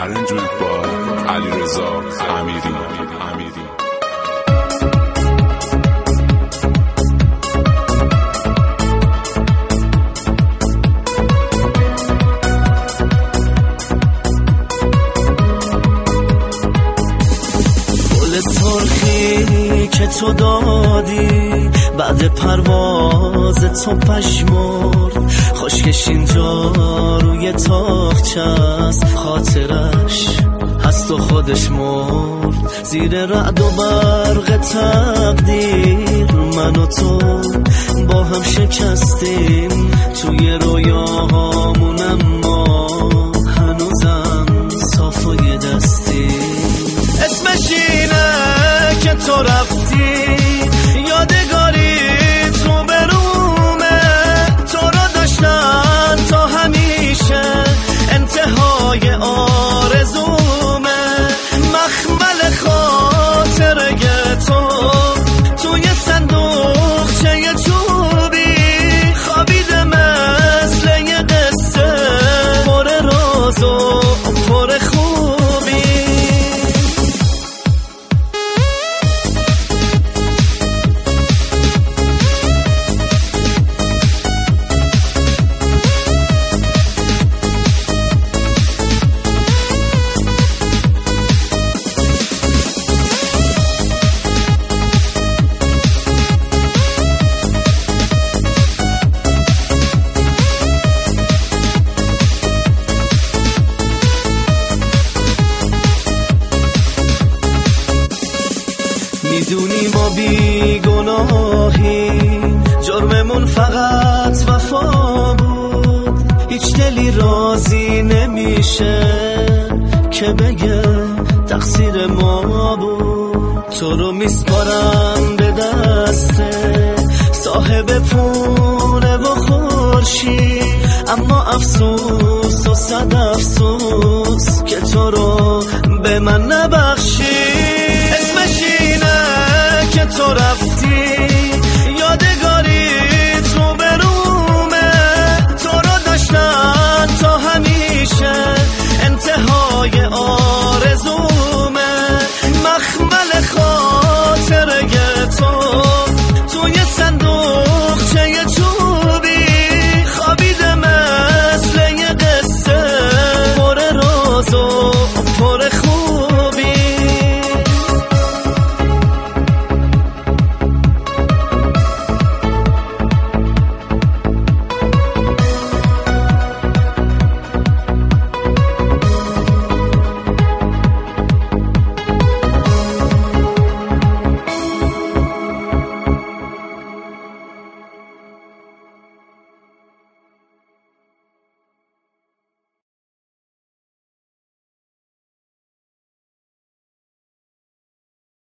Arranged by علیرضا امیری. سرخی که تو دادی بعد پرواز تو پشمرد، خشکش اینجا روی تاقچه است، خاطرش هست و خودش مرد. زیر رعد و برق تقدیر من و تو با هم شکستیم توی رویاهامون، اما هنوزم صاف و یه دستیم. اسمش اینه که تو رفتی، یادگاری تو برومه، تو رو داشتن تا همیشه انتهای آرزومه. مخمل خاطره تو توی صندوقچه چوبی خوابیده مثل یه قصه پر راز و پر خوبی. میدونی ما بی گناهیم، جرممون فقط وفا بود، هیچ دلی راضی نمیشه که بگه تقصیر ما بود. تو رو میسپارم به دسته صاحب پونه و خورشید، اما افسوس و صد افسوس که تو رو به من نبخشید.